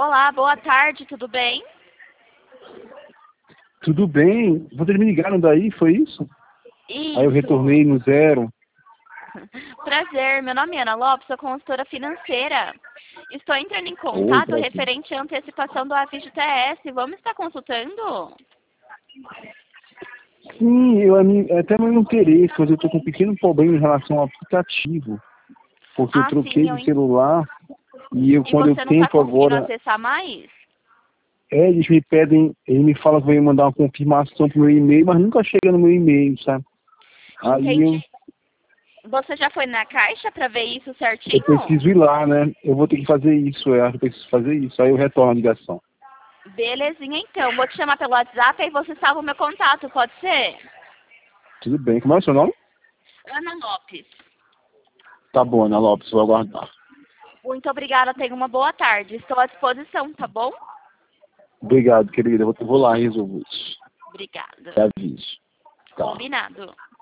Olá, boa tarde, tudo bem? Tudo bem? Vocês me ligaram daí, foi isso? Aí eu Isso. retornei no zero. Prazer, meu nome é Ana Lopes, sou consultora financeira. Estou entrando em Oi, contato prazer. referente à antecipação do aviso de TS. Vamos estar consultando? Sim, é até meu interesse, mas eu estou com um pequeno problema em relação ao aplicativo. Porque eu Ah, sim, troquei de celular e e quando eu você não está tento conseguindo agora, acessar mais? eles me pedem, eles me falam que vão mandar uma confirmação pro meu e-mail, mas nunca chega no meu e-mail, sabe? Aí Entendi. Você já foi na caixa para ver isso eu certinho? preciso ir lá, né? Eu vou ter que fazer isso, eu acho que eu preciso fazer isso. Aí eu retorno a ligação. Belezinha, então. Vou te chamar pelo WhatsApp e você salva o meu contato, pode ser? Tudo bem. Como é o seu nome? Ana Lopes. Tá bom, Ana Lopes, vou aguardar. Muito obrigada, tenha uma boa tarde. Estou à disposição, tá bom? Obrigado, querida. Eu vou lá resolver isso. Obrigada. Te aviso. Tá. Combinado.